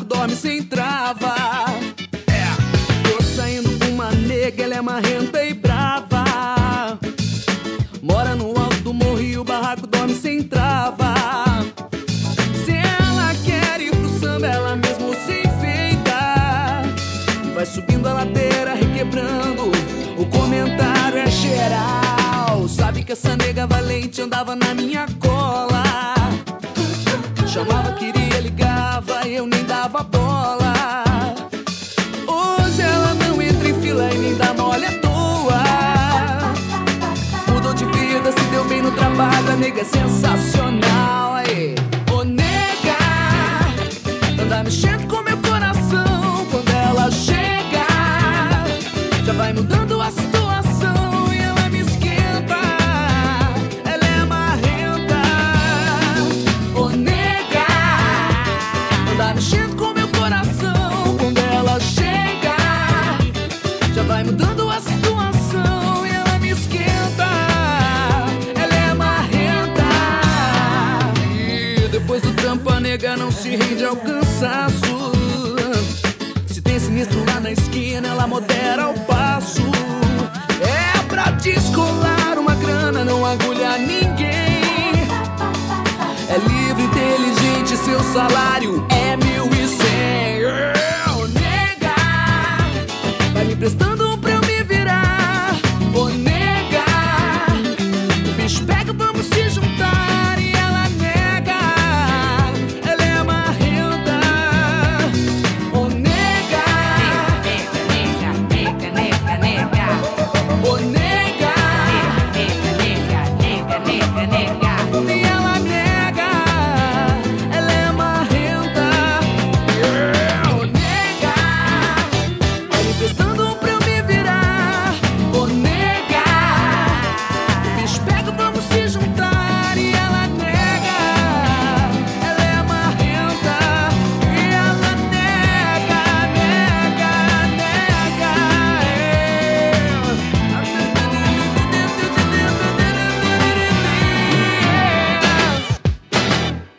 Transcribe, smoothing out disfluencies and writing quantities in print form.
dorme sem trava. Tô saindo com uma nega, ela é marrenta e brava. Mora no alto do morro e o barraco dorme sem trava. Se ela quer ir pro samba, ela mesmo se enfeita. Vai subindo a ladeira, requebrando. O comentário é geral. Sabe que essa nega valente andava na minha cola. Chamava, queria, ligava, eu nem dava bola. Hoje ela não entra em fila e nem dá mole à toa. Mudou de vida, se deu bem no trabalho, a nega é sensacional. Aí, ô nega, anda mexendo com meu coração. Quando ela chega, já vai mudando a situação e ela me esquenta. Ela é marrenta, ô nega, anda mexendo com meu coração. Quando ela chega, já vai mudando a situação e ela me esquenta. Ela é marrenta. E depois do trampo a nega não se rende ao cansaço. Se tem sinistro lá na esquina, ela modera o passo. É pra descolar uma grana, não agulha ninguém. É livre, inteligente, seu salário é